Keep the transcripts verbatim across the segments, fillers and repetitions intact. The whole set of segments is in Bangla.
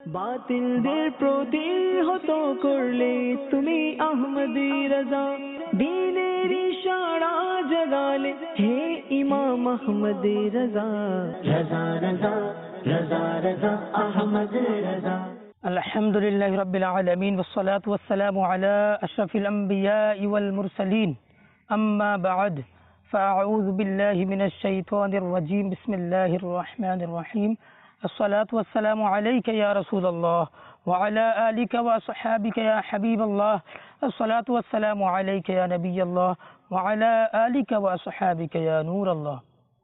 বাতিলদের প্রতিহত করলে তুমি আহমদি রাজা, দ্বীনের ইশারা জাগালে হে ইমাম আহমদ রাজা। রাজা রাজা রাজা রাজা আহমদ রাজা। আলহামদুলিল্লাহি রাব্বিল আলামিন ওয়াসসালাতু ওয়াসসালামু আলা আশরাফিল আমবিয়াই ওয়াল মুরসালিন, আম্মা বা'দ, ফাআউযু বিল্লাহি মিনাশ শাইতানির রাজীম। বিসমিল্লাহির রহমানির রহিম। আসসালাতু ওয়াসসালামু আলাইকা ইয়া রাসূলুল্লাহ ওয়া আলা আলিকা ওয়া আসহাবিকা ইয়া হাবিবাল্লাহ। আসসালাতু ওয়াসসালামু আলাইকা ইয়া নবিয়াল্লাহ ওয়া আলা আলিকা ওয়া আসহাবিকা ইয়া নূরাল্লাহ।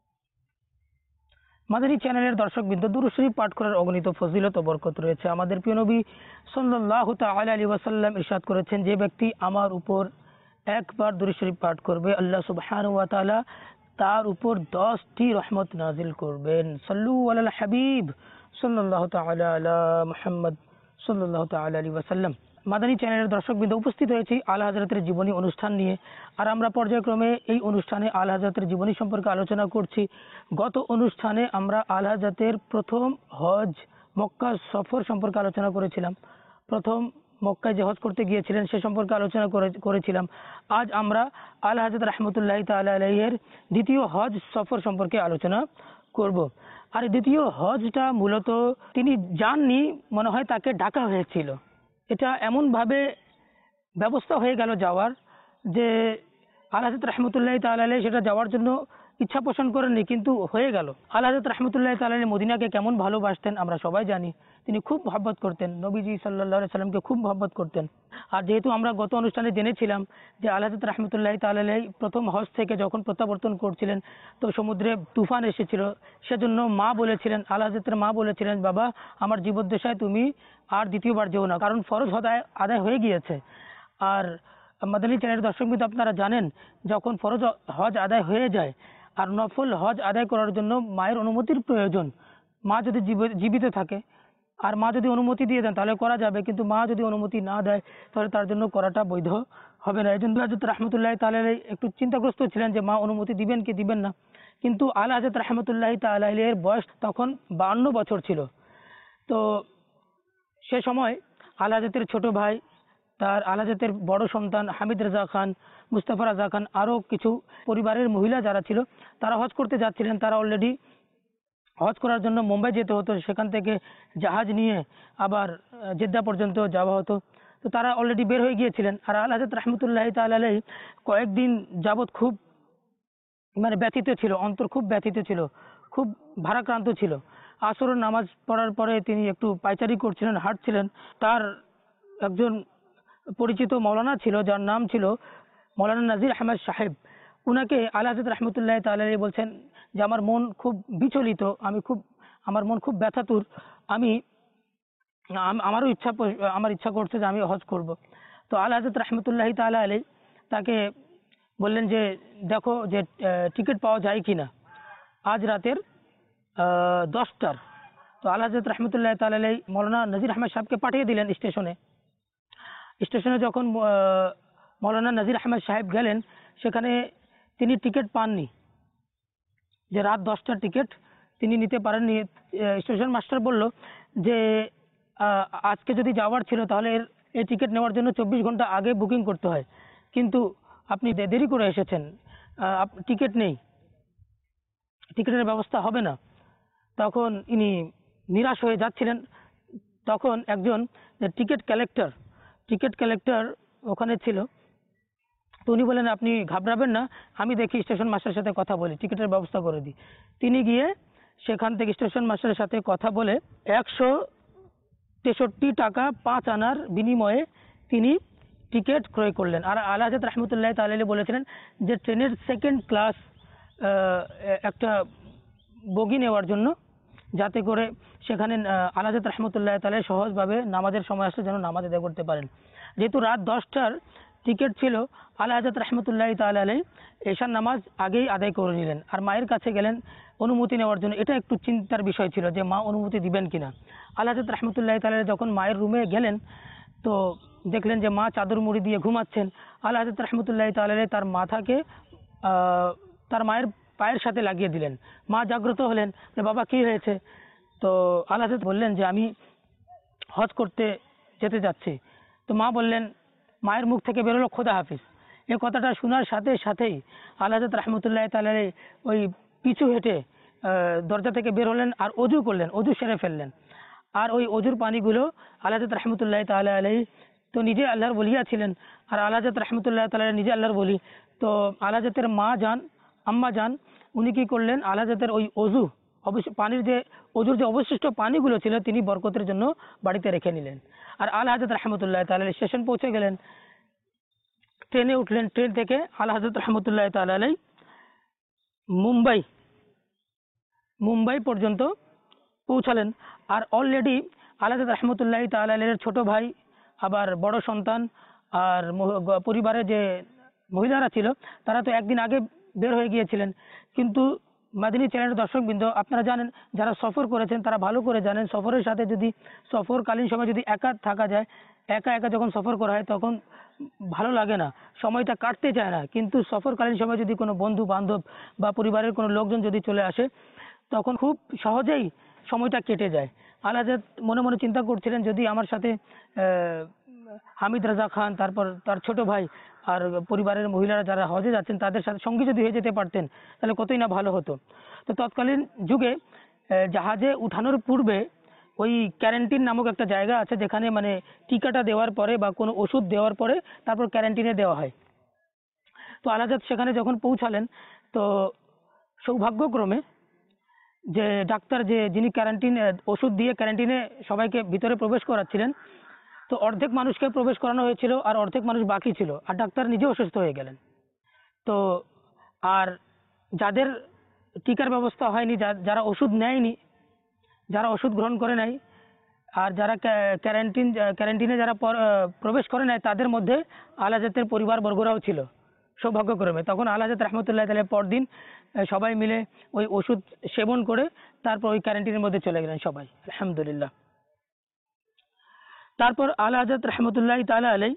মাদানী চ্যানেলের দর্শকবৃন্দ, দুরূদ শরীফ পাঠ করার অগণিত ফজিলত ও বরকত রয়েছে। আমাদের প্রিয় নবী সাল্লাল্লাহু তাআলা আলাইহি ওয়াসাল্লাম ইরশাদ করেছেন, যে ব্যক্তি আমার উপর একবার দুরূদ শরীফ পাঠ করবে, আল্লাহ সুবহানাহু ওয়া তাআলা তার উপর দশটি রহমত নাজিল করবেন। সাল্লু আলাল হাবিব সাল্লাল্লাহু তাআলা আলা মুহাম্মদ সাল্লাল্লাহু তাআলা আলাইহি ওয়াসাল্লাম। মাদানী চ্যানেলের দর্শকবৃন্দ, উপস্থিত হয়েছি আলা হযরতের জীবনী অনুষ্ঠান নিয়ে। আর আমরা পর্যায়ক্রমে এই অনুষ্ঠানে আলা হযরতের জীবনী সম্পর্কে আলোচনা করছি। গত অনুষ্ঠানে আমরা আলা হযরতের প্রথম হজ মক্কা সফর সম্পর্কে আলোচনা করেছিলাম। প্রথম মক্কায় যে হজ করতে গিয়েছিলেন সে সম্পর্কে আলোচনা করেছিলাম। আজ আমরা আলা হযরত রাহমাতুল্লাহি তাআলা আলাইহির দ্বিতীয় হজ সফর সম্পর্কে আলোচনা করব। আর দ্বিতীয় হজটা মূলত তিনি যাননি, মনে হয় তাকে ডাকা হয়েছিল। এটা এমনভাবে ব্যবস্থা হয়ে গেল যাওয়ার, যে আলা হযরত রাহমাতুল্লাহি তাআলা আলাইহি সেটা যাওয়ার জন্য ইচ্ছা পোষণ করেননি, কিন্তু হয়ে গেল। আলা হযরত রাহমাতুল্লাহি তাআলা আলাইহি মদিনাকে কেমন ভালোবাসতেন আমরা সবাই জানি। তিনি খুব মহব্বত করতেন, নবীজি সাল্লাল্লাহু আলাইহি সাল্লামকে খুব মহব্বত করতেন। আর যেহেতু আমরা গত অনুষ্ঠানে জেনেছিলাম যে আলা হযরত রাহমাতুল্লাহি তাআলা আলাইহি প্রথম হজ থেকে যখন প্রত্যাবর্তন করছিলেন তো সমুদ্রে তুফান এসেছিল, সেজন্য মা বলেছিলেন, আলা হযরতের মা বলেছিলেন, বাবা আমার জীবদ্দশায় তুমি আর দ্বিতীয়বার যেও না, কারণ ফরজ আদায় আদায় হয়ে গিয়েছে। আর মাদানী চ্যানেলের দর্শকবৃন্দ, আপনারা জানেন যখন ফরজ হজ আদায় হয়ে যায় আর নফল হজ আদায় করার জন্য মায়ের অনুমতির প্রয়োজন। মা যদি জীবিত থাকে আর মা যদি অনুমতি দিয়ে দেন তাহলে করা যাবে, কিন্তু মা যদি অনুমতি না দেয় তাহলে তার জন্য করাটা বৈধ হবে না। এই জন্য হযরত রাহমাতুল্লাহি তাআলা আলাইহি একটু চিন্তাগ্রস্ত ছিলেন যে মা অনুমতি দিবেন কি দিবেন না। কিন্তু আলা হযরত রাহমাতুল্লাহি তাআলা আলাইহির বয়স তখন বাউন্ন বছর ছিল। তো সে সময় আলা হযরতের ছোট ভাই, তার আলা হযরতের বড় সন্তান হামিদ রেজা খান, মুস্তাফা রাজা খান, আরও কিছু পরিবারের মহিলা যারা ছিল তারা হজ করতে যাচ্ছিলেন। তারা অলরেডি হজ করার জন্য মুম্বাই যেতে হতো, সেখান থেকে জাহাজ নিয়ে আবার জেদ্দা পর্যন্ত যাওয়া হতো। তো তারা অলরেডি বের হয়ে গিয়েছিলেন। আর আলা হযরত রাহমাতুল্লাহি তাআলা আলাইহি কয়েকদিন যাবৎ খুব মানে ব্যথিত ছিল, অন্তর খুব ব্যথিত ছিল, খুব ভারাক্রান্ত ছিল। আসরের নামাজ পড়ার পরে তিনি একটু পায়চারি করছিলেন, হাঁটছিলেন। তার একজন পরিচিত মৌলানা ছিল যার নাম ছিল মৌলানা নাজির আহমদ সাহেব। উনাকে আলা হযরত রাহমাতুল্লাহি তাআলা আলাইহি বলছেন যে আমার মন খুব বিচলিত, আমি খুব আমার মন খুব ব্যথাতুর, আমি আমারও ইচ্ছা আমার ইচ্ছা করছে যে আমি হজ করব। তো আলা হযরত রাহমাতুল্লাহি তাআলা আলাইহি তাকে বললেন যে দেখো যে টিকিট পাওয়া যায় কিনা আজ রাতের দশটার। তো আলা হযরত রাহমাতুল্লাহি তাআলা আলাইহি মৌলানা নাজির আহমদ সাহেবকে পাঠিয়ে দিলেন স্টেশনে। স্টেশনে যখন মৌলানা নাজির আহমদ সাহেব গেলেন, সেখানে তিনি টিকিট পাননি, যে রাত দশটার টিকিট তিনি নিতে পারেননি। স্টেশন মাস্টার বলল যে আজকে যদি যাওয়ার ছিল তাহলে এই টিকিট নেওয়ার জন্য চব্বিশ ঘন্টা আগে বুকিং করতে হয়, কিন্তু আপনি দেরি করে এসেছেন, টিকিট নেই, টিকিটের ব্যবস্থা হবে না। তখন ইনি নিরাশ হয়ে যাচ্ছিলেন। তখন একজন টিকিট কালেক্টর টিকিট কালেক্টর ওখানে ছিল। তো উনি বলেন, আপনি ঘাবড়াবেন না, আমি দেখি স্টেশন মাস্টারের সাথে কথা বলি, টিকিটের ব্যবস্থা করে দিই। তিনি গিয়ে সেখান থেকে স্টেশন মাস্টারের সাথে কথা বলে একশো তেষট্টি টাকা পাঁচ আনার বিনিময়ে তিনি টিকিট ক্রয় করলেন। আর আলা হযরত রাহমাতুল্লাহি তাআলা আলাইহি বলেছিলেন যে ট্রেনের সেকেন্ড ক্লাস একটা বগি নেওয়ার জন্য, যাতে করে সেখানে আলা হযরত রাহমাতুল্লাহি তাআলা আলাইহি সহজভাবে নামাজের সময় আসলে যেন নামাজ আদায় করতে পারেন। যেহেতু রাত দশটার টিকিট ছিল, আলা হযরত রাহমাতুল্লাহি তাআলা আলাইহি এশার নামাজ আগেই আদায় করে নিলেন আর মায়ের কাছে গেলেন অনুমতি নেওয়ার জন্য। এটা একটু চিন্তার বিষয় ছিল যে মা অনুমতি দিবেন কিনা। আলা হযরত রাহমাতুল্লাহি তাআলা আলাইহি যখন মায়ের রুমে গেলেন তো দেখলেন যে মা চাদর মুড়ি দিয়ে ঘুমাচ্ছেন। আলা হযরত রাহমাতুল্লাহি তাআলা আলাইহি তার মাথাকে তার মায়ের পায়ের সাথে লাগিয়ে দিলেন। মা জাগ্রত হলেন যে বাবা কি হয়েছে। তো আলা হযরত বললেন যে আমি হজ করতে যেতে যাচ্ছি। তো মা বললেন, মায়ের মুখ থেকে বেরোলো খোদা হাফিজ। এই কথাটা শোনার সাথে সাথেই আল্লাহ হযরত রাহমাতুল্লাহ তাআলা আলাইহি ওই পিছু হেঁটে আহ, দরজা থেকে বের হলেন আর অজু করলেন, অজু সেরে ফেললেন। আর ওই অজুর পানিগুলো আল্লাহ হযরত রাহমাতুল্লাহ তাআলা আলাইহি তো নিজে আল্লাহর বলিয়া ছিলেন, আর আল্লাহ হযরত রাহমাতুল্লাহ তাআলা আলাইহি নিজে আল্লাহর বলি। তো আল্লাহ হযরতের মা যান, আম্মা যান, উনি কি করলেন, আল্লাহ হযরতের ওই অজু অবশ্য পানির যে অজুর যে অবশিষ্ট পানিগুলো ছিল তিনি বরকতের জন্য বাড়িতে রেখে নিলেন। আর আল্লাহ হযরত রাহমাতুল্লাহ তাআলা আলাইহি স্টেশন পৌঁছে গেলেন, ট্রেনে উঠলেন, ট্রেন থেকে আল্লাহ হযরত রাহমাতুল্লাহ তাআলা আলাইহি মুম্বাই মুম্বাই পর্যন্ত পৌঁছালেন। আর অলরেডি আল্লাহ হযরত রাহমাতুল্লাহ তাআলা আলাইহির ছোট ভাই, আবার বড় সন্তান আর মহ- গ- পরিবারের যে মহিলারা ছিল তারা তো একদিন আগে বের হয়ে গিয়েছিলেন। কিন্তু মাদিনী চ্যানেলের দর্শকবৃন্দ, আপনারা জানেন, যারা সফর করেছেন তারা ভালো করে জানেন, সফরের সাথে যদি সফরকালীন সময় যদি একা থাকা যায়, একা একা যখন সফর করা হয় তখন ভালো লাগে না, সময়টা কাটতে চায় না। কিন্তু সফরকালীন সময় যদি কোনো বন্ধু বান্ধব বা পরিবারের কোনো লোকজন যদি চলে আসে তখন খুব সহজেই সময়টা কেটে যায়। আল্লাহ হযরত মনে মনে চিন্তা করছিলেন, যদি আমার সাথে আহ, হামিদ রাজা খান, তারপর তার ছোট ভাই আর পরিবারের মহিলারা যারা হজে যাচ্ছেন তাদের সাথে সঙ্গী যদি হয়ে যেতে পারতেন তাহলে কতই না ভালো হতো। তো তৎকালীন যুগে আহ, জাহাজে উঠানোর পূর্বে ওই ক্যারেন্টিন নামক একটা জায়গা আছে, যেখানে মানে টিকাটা দেওয়ার পরে বা কোনো ওষুধ দেওয়ার পরে তারপর ক্যারেন্টিনে দেওয়া হয়। তো আল্লাহ হযরত সেখানে যখন পৌঁছালেন, তো সৌভাগ্যক্রমে যে ডাক্তার, যে যিনি ক্যারেন্টিন ওষুধ দিয়ে ক্যারেন্টিনে সবাইকে ভিতরে প্রবেশ করাচ্ছিলেন, তো অর্ধেক মানুষকে প্রবেশ করানো হয়েছিল আর অর্ধেক মানুষ বাকি ছিল, আর ডাক্তার নিজে অসুস্থ হয়ে গেলেন। তো আর যাদের টিকার ব্যবস্থা হয়নি, যা- যারা ওষুধ নেয়নি, যারা ওষুধ গ্রহণ করে নাই, আর যারা ক্যারেন্টিন ক্যারেন্টিনে যারা পর- আহ, প্রবেশ করে নাই, তাদের মধ্যে আল্লাহ হযরতের পরিবার বর্গরাও ছিল সৌভাগ্যক্রমে। তখন আল্লাহ হযরত রাহমাতুল্লাহ তাআলা পরদিন আহ, সবাই মিলে ওই ওষুধ সেবন করে তারপর ওই ক্যারেন্টিনের মধ্যে চলে গেলেন সবাই, আলহামদুলিল্লাহ। তারপর আল্লাহ হযরত রাহমাতুল্লাহ তাআলা আলাইহি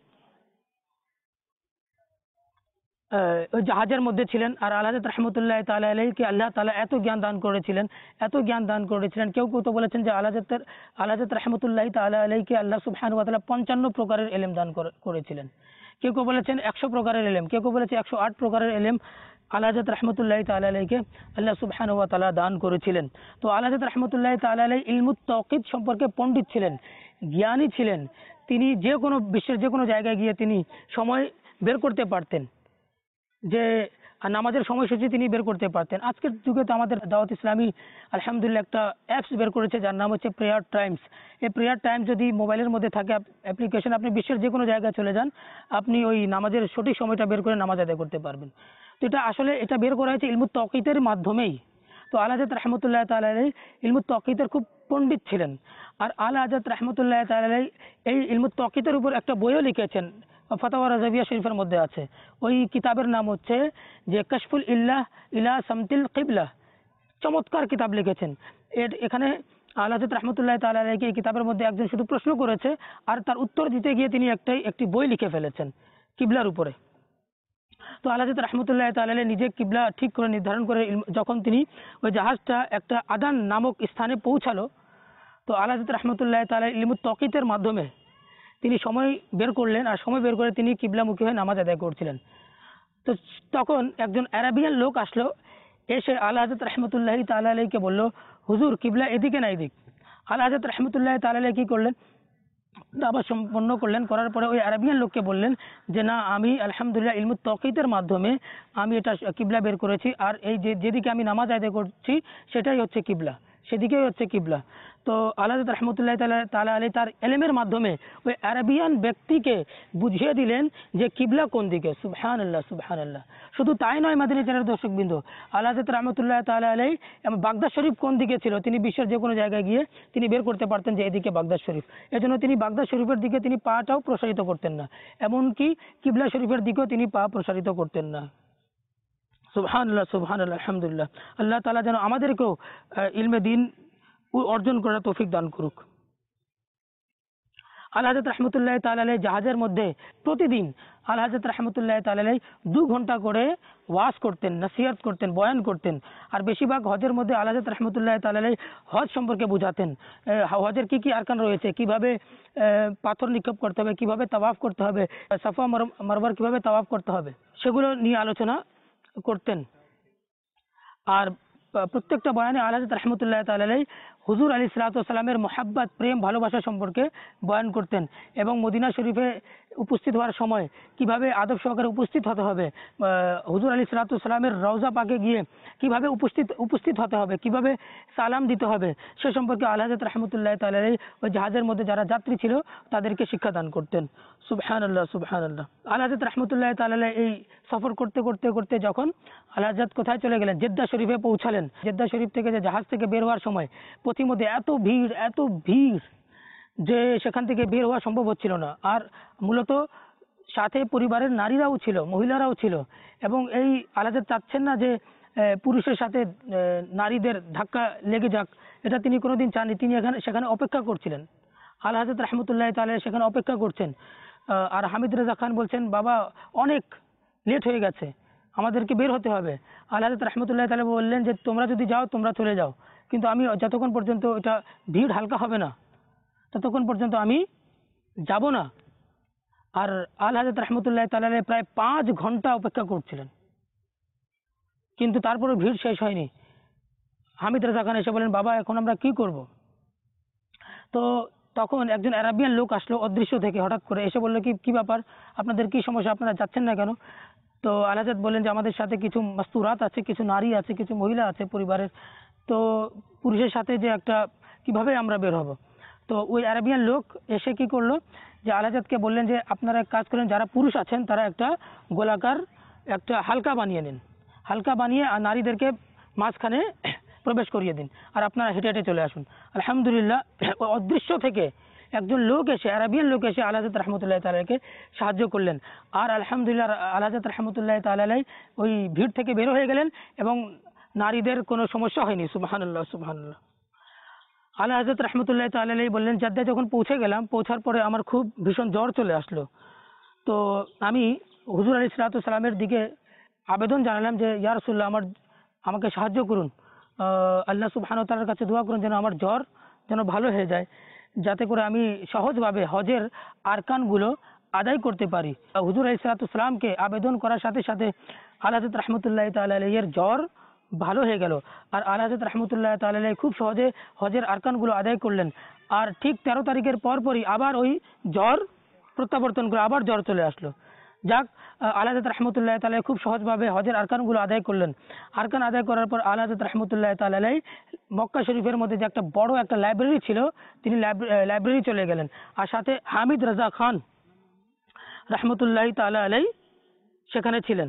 আহ, ওই জাহাজের মধ্যে ছিলেন। আর আল্লাহ হযরত রাহমাতুল্লাহ তাআলা আলাইহিকে আল্লাহ তাআলা এত জ্ঞান দান করেছিলেন, এত জ্ঞান দান করেছিলেন। কেউ কেউ তো বলেছেন যে আল্লাহ হযরত আল্লাহ হযরত রাহমাতুল্লাহ তাআলা আলাইহিকে আল্লাহ সুবহানাহু ওয়া তাআলা পঞ্চান্ন প্রকারের ইলম দান করে- করেছিলেন। কেউ কেউ বলেছেন একশো প্রকারের ইলম, কেউ কেউ বলেছে একশো আট প্রকারের ইলম আল্লাহ হযরত রাহমাতুল্লাহ তাআলা আলাইহিকে আল্লাহ সুবহানাহু ওয়া তাআলা দান করেছিলেন। তো আল্লাহ হযরত রাহমাতুল্লাহ তাআলা আলাইহি ইলমুত তাওকীদ সম্পর্কে পণ্ডিত ছিলেন, জ্ঞানী ছিলেন। তিনি যে কোনো বিশ্বের যে কোনো জায়গায় গিয়ে তিনি সময় বের করতে পারতেন, যে আর নামাজের সময়সূচি তিনি বের করতে পারতেন। আজকের যুগে তো আমাদের দাওয়াত ইসলামী আলহামদুলিল্লাহ একটা অ্যাপস বের করেছে যার নাম হচ্ছে প্রেয়ার টাইমস। এই প্রেয়ার টাইম যদি মোবাইলের মধ্যে থাকে অ্যাপ্লিকেশন, আপনি বিশ্বের যে কোনো জায়গায় চলে যান, আপনি ওই নামাজের সঠিক সময়টা বের করে নামাজ আদায় করতে পারবেন। তো এটা আসলে এটা বের করা হয়েছে ইলমুত তাওকীতের মাধ্যমেই। তো আল্লাহ হযরত রাহমাতুল্লাহ তাআলা আলাইহি ইলমুত তাওকীতের খুব পণ্ডিত ছিলেন। আর আল্লাহ হযরত রাহমাতুল্লাহ তাআলা আলাইহি এই ইলমুত তাওকীতের উপর একটা বইও লিখেছেন, ফাতাওয়া রাজাবিয়া শরীফের মধ্যে আছে। ওই কিতাবের নাম হচ্ছে যে কাশফুল ইল্লাহ ইলা সামতিল কিবলা। চমৎকার কিতাব লিখেছেন। এর এখানে আল্লাহ হযরত রাহমাতুল্লাহ তাআলা আলাইহি এই কিতাবের মধ্যে একজন শুধু প্রশ্ন করেছে আর তার উত্তর দিতে গিয়ে তিনি একটাই একটি বই লিখে ফেলেছেন কিবলার উপরে। তো আল্লাহ হযরত রাহমাতুল্লাহ তাআলা আলাইহি নিজে কিবলা ঠিক করে নির্ধারণ করে ইলম- যখন তিনি ওই জাহাজটা একটা আদান নামক স্থানে পৌঁছালো, তো আল্লাহ হযরত রাহমাতুল্লাহ তাআলা ইলমুত তাওকীতের মাধ্যমে তিনি সময় বের করলেন, আর সময় বের করে তিনি কিবলামুখী হয়ে নামাজ আদায় করছিলেন। তো তখন একজন আরাবিয়ান লোক আসলো, এসে আল্লাহ হযরত রাহমাতুল্লাহ তাআলা আলাইহিকে বলল, হুজুর কিবলা এদিকে না এদিক। আল্লাহ হযরত রাহমাতুল্লাহ তাআলা আলাইহি কি করলেন, দাওয়াত সম্পন্ন করলেন, করার পরে ওই আরাবিয়ান লোককে বললেন যে না, আমি আলহামদুলিল্লাহ ইলমুত তাওকীতের মাধ্যমে আমি এটা কিবলা বের করেছি, আর এই যে যেদিকে আমি নামাজ আদায় করছি সেটাই হচ্ছে কিবলা, সেদিকেই হচ্ছে কিবলা। তো আল্লাহ হযরত রাহমাতুল্লাহ তাআলা তাআলা আলাইহি তার ইলমের মাধ্যমে ওই আরাবিয়ান ব্যক্তিকে বুঝিয়ে দিলেন যে কিবলা কোন দিকে। সুবহানাল্লাহ, সুবহানাল্লাহ। শুধু তাই নয় মাদিনী চ্যানেলের দর্শকবৃন্দ, আল্লাহ হযরত রাহমাতুল্লাহ তাআলা আলাইহি এবং বাগদাদ শরীফ কোন দিকে ছিল তিনি বিশ্বের যে কোনো জায়গায় গিয়ে তিনি বের করতে পারতেন যে এদিকে বাগদাদ শরীফ। এজন্য তিনি বাগদাদ শরীফের দিকে তিনি পাটাও প্রসারিত করতেন না, এমনকি কিবলা শরীফের দিকেও তিনি পা প্রসারিত করতেন না। সুবহানাল্লাহ, সুবহানাল্লাহ, আলহামদুলিল্লাহ। আল্লাহ তাআলা যেন আমাদেরকেও আহ, ইলমে দ্বীন অর্জন করার তৌফিক দান করুক। আল হাজরত রহমতুল্লাহ তাআলা আলাইহি জাহাজের মধ্যে প্রতিদিন আল হাজরত রহমতুল্লাহ তাআলা আলাইহি দু ঘন্টা করে ওয়াজ করতেন, নসিহত করতেন, বয়ান করতেন। আর বেশিরভাগ হজের মধ্যে আল হাজরত রহমতুল্লাহ তাআলা আলাইহি হজ সম্পর্কে বুঝাতেন, হজের কি কি আরকান রয়েছে, কিভাবে পাথর নিক্ষেপ করতে হবে, কিভাবে তাওয়াফ করতে হবে, সাফা মারওয়ার কিভাবে তাওয়াফ করতে হবে, সেগুলো নিয়ে আলোচনা করতেন। আর প্রত্যেকটা বয়ানে আল হাজরত রহমতুল্লাহ তাআলা আলাইহি হুজুর আলাইহিস সালাতু ওয়াস সালামের মহব্বত, প্রেম, ভালোবাসা সম্পর্কে বয়ান করতেন এবং মদিনা শরীফে উপস্থিত হওয়ার সময় কিভাবে আদব সহকারে উপস্থিত হতে হবে, হুজুর আলাইহিস সালাতু ওয়াস সালামের রওজা পাকে গিয়ে কিভাবে উপস্থিত উপস্থিত হতে হবে, কিভাবে সালাম দিতে হবে, সে সম্পর্কে আল হাজরত রহমতুল্লাহ তাআলা আলাইহি ওই জাহাজের মধ্যে যারা যাত্রী ছিল তাদেরকে শিক্ষাদান করতেন। সুবহানাল্লাহ, সুবহানাল্লাহ। আল হাজরত রহমতুল্লাহ তাআলা আলাইহি এই সফর করতে করতে করতে যখন আল হাজরত কোথায় চলে গেলেন, জেদ্দা শরীফে পৌঁছালেন। জেদ্দা শরীফ থেকে যে জাহাজ থেকে বের হওয়ার সময় পথিমধ্যে এত ভিড় এত ভিড় যে সেখান থেকে বের হওয়া সম্ভব হচ্ছিল না। আর মূলত সাথে পরিবারের নারীরাও ছিল, মহিলারাও ছিল, এবং এই আল হাজরত চাচ্ছেন না যে পুরুষের সাথে নারীদের ধাক্কা লেগে যাক, এটা তিনি কোনোদিন চাননি। তিনি এখানে সেখানে অপেক্ষা করছিলেন। আল হাজরত রহমতুল্লাহ তাআলা সেখানে অপেক্ষা করছেন। আর হামিদ রেজা খান বলছেন, বাবা অনেক লেট হয়ে গেছে, আমাদেরকে বের হতে হবে। আল হাজরত রহমতুল্লাহ তাআলা বললেন যে তোমরা যদি যাও তোমরা চলে যাও, কিন্তু আমি যতক্ষণ পর্যন্ত এটা ভিড় হালকা হবে না ততক্ষণ পর্যন্ত আমি যাব না। আর আল হাজরত রহমতুল্লাহ তাআলা প্রায় পাঁচ ঘন্টা অপেক্ষা করছিলেন, কিন্তু তারপরে ভিড় শেষ হয়নি। হামিদ রেজা খান এসে বলেন, বাবা এখন আমরা কি করব? তো তখন একজন আরাবিয়ান লোক আসলো অদৃশ্য থেকে, হঠাৎ করে এসে বললো, কি কি ব্যাপার, আপনাদের কি সমস্যা, আপনারা যাচ্ছেন না কেন? তো আল হাজরত বললেন যে আমাদের সাথে কিছু মাস্তুরাত আছে, কিছু নারী আছে, কিছু মহিলা আছে পরিবারের, তো পুরুষের সাথে যে একটা কিভাবে আমরা বের হব? তো ওই আরাবিয়ান লোক এসে কি করলো, যে আল হাজরতকে বললেন যে আপনারা এক কাজ করেন, যারা পুরুষ আছেন তারা একটা গোলাকার একটা হালকা বানিয়ে নিন, হালকা বানিয়ে আর নারীদেরকে মাঝখানে প্রবেশ করিয়ে দিন, আর আপনারা হেঁটে হেঁটে চলে আসুন। আলহামদুলিল্লাহ, অদৃশ্য থেকে একজন লোক এসে, আরাবিয়ান লোক এসে আল হাজরত রহমতুল্লাহ তাআলাকে সাহায্য করলেন। আর আলহামদুলিল্লাহ আল হাজরত রহমতুল্লাহ তাআলা ওই ভিড় থেকে বের হয়ে গেলেন এবং নারীদের কোনো সমস্যা হয়নি। সুবহানাল্লাহ, সুবহানাল্লাহ। আল হাজরত রহমতুল্লাহ তাআলা বললেন, জেদ্দা যখন পৌঁছে গেলাম, পৌঁছার পরে আমার খুব ভীষণ জ্বর চলে আসলো। তো আমি হুজুর আলাইহিস সালাতু ওয়াস সালামের দিকে আবেদন জানালাম যে ইয়া রাসূলুল্লাহ, আমার আমাকে সাহায্য করুন, আল্লাহ সুবহানাহু ওয়া তাআলার কাছে দোয়া করুন যেন আমার জ্বর যেন ভালো হয়ে যায়, যাতে করে আমি সহজভাবে হজের আরকানগুলো আদায় করতে পারি। হুজুর আলাইহিস সালাতু ওয়াস সালামকে আবেদন করার সাথে সাথে আল হাজরত রহমতুল্লাহ তাআলা আলাইহির জ্বর ভালো হয়ে গেল। আর আল হাজরত রহমতুল্লাহ তাআলা আলাইহি খুব সহজে হজের আরকানগুলো আদায় করলেন। আর ঠিক তেরো তারিখের পরপরই আবার ওই জ্বর প্রত্যাবর্তন করে আবার জ্বর চলে আসলো। যাক, আল হাজরত রহমতুল্লাহ তাআলা খুব সহজভাবে হজের আরকানগুলো আদায় করলেন। আরকান আদায় করার পর আল হাজরত রহমতুল্লাহ তাআলা আলাইহি মক্কা শরীফের মধ্যে যে একটা বড় একটা লাইব্রেরি ছিল, তিনি লাইব্রেরি চলে গেলেন। আর সাথে হামিদ রেজা খান রহমতুল্লাহ তাআলা আলাইহি সেখানে ছিলেন।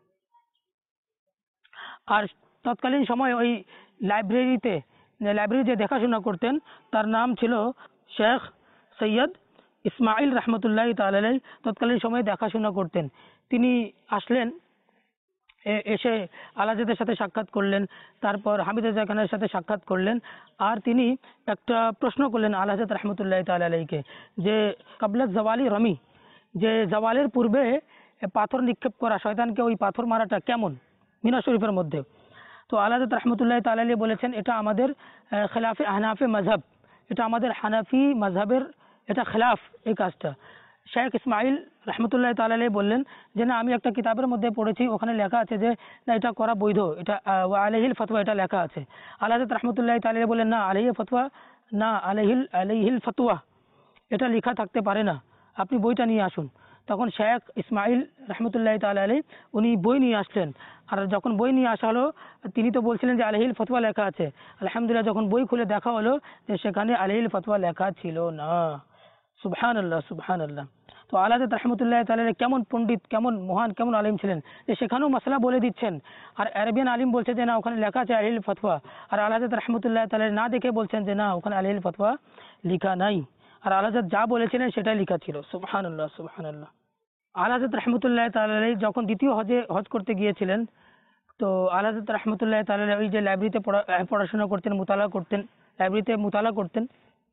আর তৎকালীন সময় ওই লাইব্রেরিতে লাইব্রেরি যে দেখাশোনা করতেন তার নাম ছিল শেখ সৈয়দ ইসমাইল রহমতুল্লাহ তাআলা আলাইহি, তৎকালীন সময়ে দেখাশোনা করতেন। তিনি আসলেন, এসে আল হাজরতের সাথে সাক্ষাৎ করলেন, তারপর হামিদ রেজা খানের সাথে সাক্ষাৎ করলেন। আর তিনি একটা প্রশ্ন করলেন আল হাজরত রহমতুল্লাহ তাআলা আলাইহিকে, যে কাবলা জওয়ালি রমি, যে জওয়ালের পূর্বে পাথর নিক্ষেপ করা, শয়তানকে ওই পাথর মারাটা কেমন মিনা শরীফের মধ্যে? তো আল হাজরত রহমতুল্লাহ তাআলা আলাইহি বলেছেন, এটা আমাদের খেলাফে হানাফে মাযহাব, এটা আমাদের হানাফি মাযহাবের এটা খেলাফ এই কাজটা। শেখ ইসমাইল রহমতুল্লাহ তাআলা আলাইহি বললেন যে না, আমি একটা কিতাবের মধ্যে পড়েছি, ওখানে লেখা আছে যে না এটা করা বৈধ, এটা ওয়া আলাইহিল ফতোয়া, এটা লেখা আছে। আল হাজরত রহমতুল্লাহ তাআলা আলাইহি বললেন, না আলাইহি ফতোয়া না, আলাইহিল আলাইহিল ফতোয়া, এটা লেখা থাকতে পারে না, আপনি বইটা নিয়ে আসুন। তখন শেখ ইসমাইল রহমতুল্লাহ তাআলা আলাইহি উনি বই নিয়ে আসলেন। আর যখন বই নিয়ে আসা হলো, তিনি তো বলছিলেন যে আলাইহিল ফতোয়া লেখা আছে। আলহামদুলিল্লাহ, যখন বই খুলে দেখা হলো যে সেখানে আলাইহিল ফতোয়া লেখা ছিল না। সুবহানাল্লাহ, সুবহানাল্লাহ। তো আল হাজরত রহমতুল্লাহ তাআলা কেমন পণ্ডিত, কেমন মহান, কেমন আলিম ছিলেন, যে সেখানেও মাসলা বলে দিচ্ছেন। আর আরবিয়ান আলিম বলছে যে না, ওখানে লেখা আছে আলাইহিল ফতোয়া, আর আল হাজরত রহমতুল্লাহ তাআলা না দেখে বলছেন যে না, ওখানে আলাইহিল ফতোয়া লেখা নাই। আর আল হাজরত যা বলেছিলেন সেটাই লেখা ছিল। সুবহানাল্লাহ, সুবহানাল্লাহ। আল হাজরত রহমতুল্লাহ তাআলা যখন দ্বিতীয় হজে হজ করতে গিয়েছিলেন, তো আল হাজরত রহমতুল্লাহ তাআলা ওই যে লাইব্রেরিতে পড়াশোনা করতেন, মুতালা করতেন, লাইব্রেরিতে মুতালা করতেন,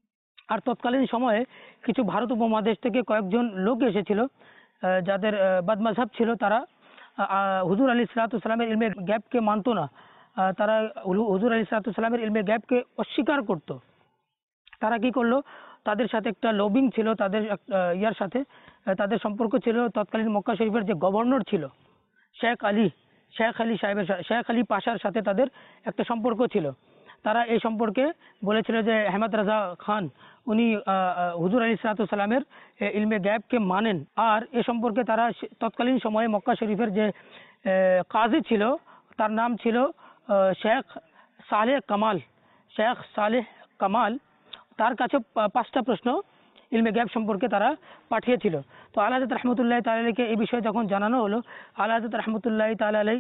আর তৎকালীন সময়ে কিছু ভারত উপমহাদেশ থেকে কয়েকজন লোক এসেছিল আহ, যাদের আহ, বদমাযহাব ছিল। তারা আহ, হুজুর আলী সালামের ইলমে গ্যাপকে মানতো না। আহ, তারা হু- হুজুর আলী সালামের ইলমে গ্যাপকে অস্বীকার করত। তারা কি করলো, তাদের সাথে একটা লবিং ছিল, তাদের এক- আহ, ইয়ার সাথে আহ, তাদের সম্পর্ক ছিল তৎকালীন মক্কা শরীফের যে গভর্নর ছিল শেখ আলী শেখ আলী সাহেবের সা- শেখ আলী পাশার সাথে তাদের একটা সম্পর্ক ছিল। তারা এই সম্পর্কে বলেছিল যে আহমদ রাজা খান উনি আহ, আহ, হুজুর আলী সালামের ইলমে গ্যাবকে মানেন। আর এ সম্পর্কে তারা সে- তৎকালীন সময়ে মক্কা শরীফের যে আহ, কাজী ছিল তার নাম ছিল আহ, শেখ সালেহ কামাল শেখ সালেহ কামাল তার কাছে পা- পাঁচটা প্রশ্ন ইলমে গ্যাব সম্পর্কে তারা পাঠিয়েছিল। তো আলা হযরত রহমতুল্লাহ তাআলা আলাইহিকে এই বিষয়ে যখন জানানো হলো, আলা হযরত রহমতুল্লাহ তাআলা আলাইহি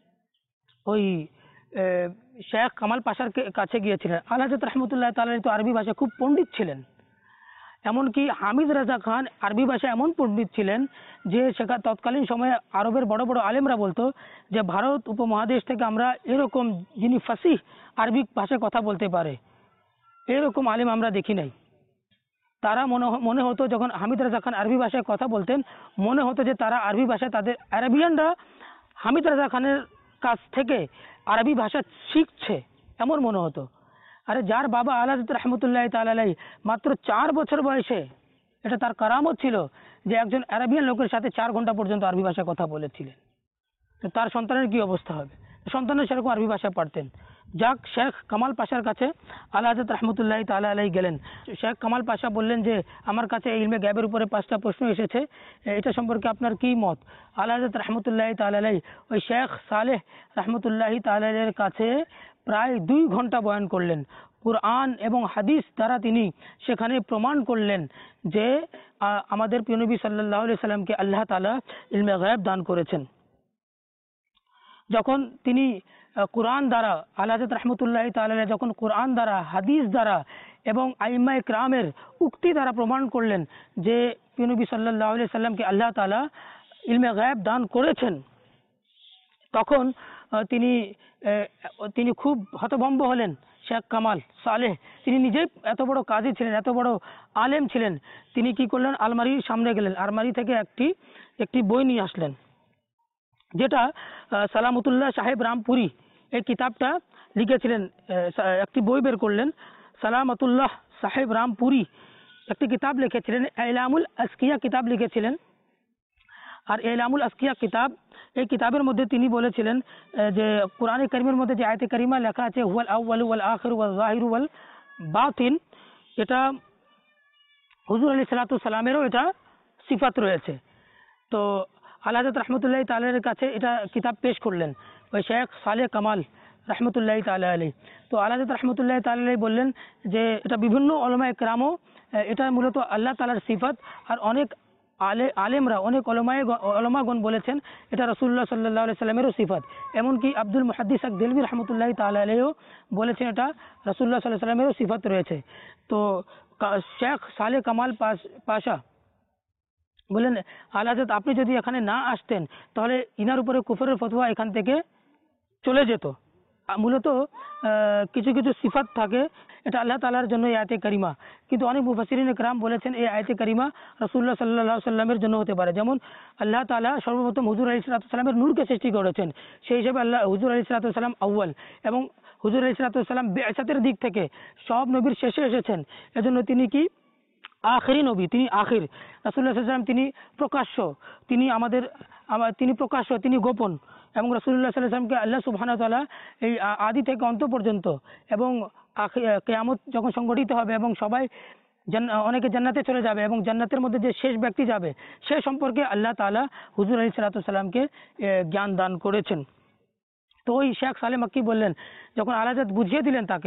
ওই আহ, শেখ কামাল পাশার কে- কাছে গিয়েছিলেন। আলা হযরত রহমতুল্লাহ তাআলা আলাইহি তো আরবি ভাষায় খুব পণ্ডিত ছিলেন। এমনকি হামিদ রাজা খান আরবি ভাষায় এমন পণ্ডিত ছিলেন যে সেখানে তৎকালীন সময়ে আরবের বড় বড় আলেমরা বলতো যে ভারত উপমহাদেশ থেকে আমরা এরকম যিনি ফাসিহ আরবি ভাষায় কথা বলতে পারে এরকম আলেম আমরা দেখি নাই। তারা মনে হ- মনে হতো যখন হামিদ রাজা খান আরবি ভাষায় কথা বলতেন, মনে হতো যে তারা আরবি ভাষায় তাদের আরবিয়ানরা হামিদ রাজা খানের কাছ থেকে আরবি ভাষা শিখছে এমন মনে হতো। আরে যার বাবা আলা হযরত রহমতুল্লাহ তাআলা আলাইহি মাত্র চার বছর বয়সে, এটা তার কারামত ছিল যে একজন আরবিয়ান লোকের সাথে চার ঘন্টা পর্যন্ত আরবি ভাষায় কথা বলেছিলেন। তো তার সন্তানের কি অবস্থা হবে? সন্তানের সেরকম আরবি ভাষা পারতেন। যাক, শেখ কামাল পাশার কাছে আলা হযরত রহমতুল্লাহ তাআলা আলাইহি গেলেন। শেখ কামাল পাশা বললেন যে আমার কাছে এই ইলমে গায়েবের উপরে পাঁচটা প্রশ্ন এসেছে, এটা সম্পর্কে আপনার কি মত? আলা হযরত রহমতুল্লাহ তাআলা আলাইহি ওই শেখ সালেহ রহমতুল্লাহ তাআলা আলাইহির কাছে প্রায় দুই ঘন্টা বয়ান করলেন। কুরআন এবং হাদিস দ্বারা তিনি সেখানে প্রমাণ করলেন যে আহ, আমাদের প্রিয় নবী সাল্লাল্লাহু আলাইহি সাল্লামকে আল্লাহ তাআলা ইলমে গায়েব দান করেছেন। যখন তিনি আহ, কোরআন দ্বারা আলা হযরত রহমতুল্লাহ তাআলা আলাইহি যখন কোরআন দ্বারা হাদিস দ্বারা এবং আইম্মায়ে কিরামের উক্তি দ্বারা প্রমাণ করলেন যে প্রিয় নবী সাল্লাল্লাহু আলাইহি সাল্লামকে আল্লাহ তাআলা ইলমে গায়েব দান করেছেন, তখন আহ, তিনি আহ, তিনি খুব হতভম্ব হলেন। শেখ কামাল সালেহ তিনি নিজেই এত বড় কাজী ছিলেন, এত বড় আলেম ছিলেন। তিনি কি করলেন, আলমারির সামনে গেলেন, আলমারি থেকে একটি একটি বই নিয়ে আসলেন যেটা আহ, সালামতুল্লাহ সাহেব রামপুরি এই কিতাবটা লিখেছিলেন। আহ, সা- একটি বই বের করলেন, সালামতুল্লাহ সাহেব রামপুরি একটি কিতাব লিখেছিলেন, ইলামুল আসকিয়া কিতাব লিখেছিলেন। আর ইলামুল আসকিয়া কিতাব, এই কিতাবের মধ্যে তিনি বলেছিলেন আহ, যে কোরআনে কারিমের মধ্যে যে আয়াতে কারিমা লেখা আছে হুয়াল আউয়ালু ওয়াল আখিরু ওয়াল যাহিরু ওয়াল বাতিন, এটা হুজুর আলী সাল্লাতু সালামেরও এটা সিফাত রয়েছে। তো আলা হযরত রহমতুল্লাহ তাআলার কাছে এটা কিতাব পেশ করলেন ওই শেখ সালেহ কামাল রহমতুল্লাহ তাআলা আলাইহি। তো আলা হযরত রহমতুল্লাহ তাআলা আলাইহি বললেন যে এটা বিভিন্ন উলামায়ে কেরামও এটা মূলত আল্লাহ তাআলার সিফাত। আর অনেক আলে আলেমরা অনেক ওলামায়ে ওলামাগণ বলেছেন এটা রাসূলুল্লাহ সাল্লাল্লাহু আলাইহি সাল্লামেরও সিফাত। এমনকি আব্দুল মুহাদ্দিস আক-দেলভী রহমতুল্লাহ তাআলা আলাইহিও বলেছেন এটা রাসূলুল্লাহ সাল্লাল্লাহু আলাইহি সাল্লামেরও সিফাত রয়েছে। তো কা- শেখ সালেহ কামাল পাশ- পাশা বললেন আলা হযরত আপনি যদি এখানে না আসতেন তাহলে ইনার উপরে কুফরের ফতোয়া এখান থেকে চলে যেত। আ, মূলত আহ, কিছু কিছু সিফাত থাকে, এটা আল্লাহ তাআলার জন্য এই আয়াতে কারিমা, কিন্তু অনেক মুফাসসিরিন کرام বলেছেন এই আয়াতে কারিমা রাসূলুল্লাহ সাল্লাল্লাহু আলাইহি সাল্লামের জন্য হতে পারে। যেমন আল্লাহ তাআলা সর্বপ্রথম হুজুর আলাইহিস সালাতু সালামের নূরকে সৃষ্টি করেছেন, সেই হিসেবে আল্লাহ হুজুর আলাইহিস সালাতু সালাম আউয়াল এবং হুজুর আলাইহিস সালাতু সালাম বিআসাতের দিক থেকে সব নবীর শেষে এসেছেন, এজন্য তিনি কি আখেরি নবী, তিনি আখির। রাসূলুল্লাহ সাল্লাল্লাহু আলাইহি ওয়াসাল্লাম তিনি প্রকাশ্য, তিনি আমাদের আমা- তিনি প্রকাশ্য, তিনি গোপন। এবং রাসূলুল্লাহ সাল্লাল্লাহু আলাইহি ওয়াসাল্লামকে আল্লাহ সুবহানাহু ওয়া তাআলা এই আ- আদি থেকে অন্ত পর্যন্ত এবং আখি- কিয়ামত যখন সংগঠিত হবে এবং সবাই জান্ন- অনেকে জান্নাতে চলে যাবে এবং জান্নাতের মধ্যে যে শেষ ব্যক্তি যাবে সে সম্পর্কে আল্লাহ তাআলা হুজুর আলাইহিস সালাতু সালামকে এ, জ্ঞান দান করেছেন। তো ওই শেখ সালেহ মাক্কি বললেন, যখন আল্লাহ তাআলা বুঝিয়ে দিলেন তাকে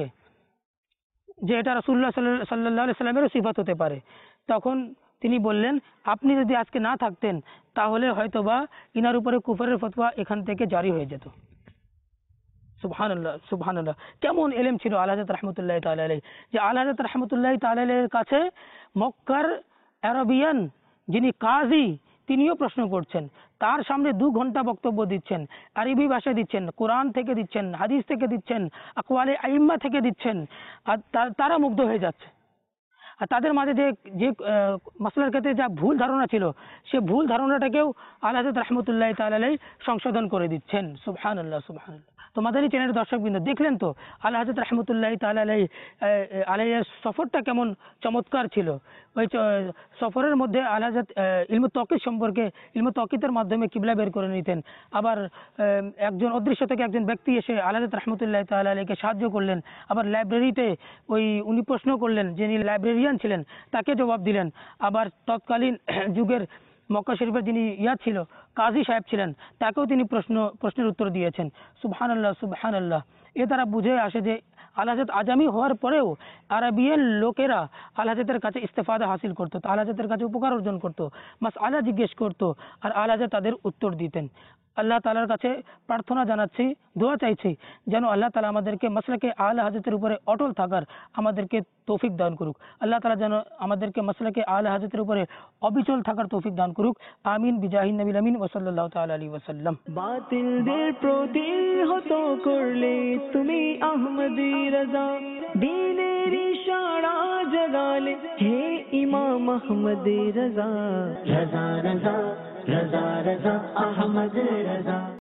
যে এটা রাসূলুল্লাহ সাল্লাল্লাহু আলাইহি সাল্লামেরও সিফাত হতে পারে, তখন তিনি বললেন আপনি যদি আজকে না থাকতেন তাহলে হয়তোবা ইনার উপরে কুফরের ফতোয়া এখান থেকে জারি হয়ে যেত। সুবহানাল্লাহ সুবহানাল্লাহ, কেমন এলেম ছিল আলা হযরত রাহমাতুল্লাহি তাআলা আলাইহি, যে আলা হযরত রাহমাতুল্লাহি তাআলা আলাইহির কাছে মক্কার আরবিয়ান যিনি কাজী তিনিও প্রশ্ন করছেন, তার সামনে দু ঘন্টা বক্তব্য দিচ্ছেন, আরবি ভাষায় দিচ্ছেন, কোরআন থেকে দিচ্ছেন, হাদিস থেকে দিচ্ছেন, আকওয়ালে আইম্মা থেকে দিচ্ছেন, আর তা- তারা মুগ্ধ হয়ে যাচ্ছে। আর তাদের মাঝে যে যে আহ, মাসলার ক্ষেত্রে যা ভুল ধারণা ছিল সে ভুল ধারণাটাকেও আল্লাহ হযরত রাহমাতুল্লাহি তাআলা আলাইহি সংশোধন করে দিচ্ছেন। সুবহানাল্লাহ সুবহানাল্লাহ। তো মাদানী চ্যানেলের দর্শকবৃন্দ দেখলেন তো আল্লাহ হযরত রাহমাতুল্লাহি তাআলা আলাইহি আহ, আলাইহির সফরটা কেমন চমৎকার ছিল। ওই চ- সফরের মধ্যে আল্লাহ হযরত ইলমে তাওকীদ সম্পর্কে ইলমে তাওকীদের মাধ্যমে কিবলা বের করে নিতেন। আবার আহ, একজন অদৃশ্য থেকে একজন ব্যক্তি এসে আল্লাহ হযরত রাহমাতুল্লাহি তাআলা আলাইহিকে সাহায্য করলেন। আবার লাইব্রেরিতে ওই উনি প্রশ্ন করলেন, যিনি লাইব্রেরিয়ান ছিলেন তাকে জবাব দিলেন। আবার তৎকালীন যুগের মক্কা শরীফের যিনি ইয়া ছিল কাজী সাহেব ছিলেন তাকেও তিনি প্রশ্ন প্রশ্নের উত্তর দিয়েছেন। সুবহানাল্লাহ সুবহানাল্লাহ। এ দ্বারা বুঝে আসে যে আল্লাহ হযরত আজামি হওয়ার পরেও আরবিয়ান লোকেরা আল্লাহ হযরতের কাছে ইস্তেফাদা হাসিল করতো, আল্লাহ হযরতের কাছে উপকার অর্জন করতো, মাসআলা জিজ্ঞেস করতো আর আল্লাহ হযরত তাদের উত্তর দিতেন। আল্লাহ তাআলার কাছে প্রার্থনা জানাচ্ছি, দোয়া চাইছি যেন আল্লাহ তাআলা আমাদেরকে মাসলাকে আলা হযরতের উপরে অটল থাকার আমাদেরকে তৌফিক দান করুক। আল্লাহ তাআলা যেন আমাদেরকে মাসলাকে আলা হযরতের উপরে অবিচল থাকার তৌফিক দান করুক। আমিন বিজাহিন নবীল আমিন ওয়া সাল্লাল্লাহু তাআলা আলাইহি ওয়াসাল্লাম। বাতিলদের প্রতিহত করলে তুমি আহমদি রাজা, দ্বীনের ইশারা জাগালে হে ইমাম আহমদি রাজা। রাজা রাজা রাজা রাজা আহমদ রাজা।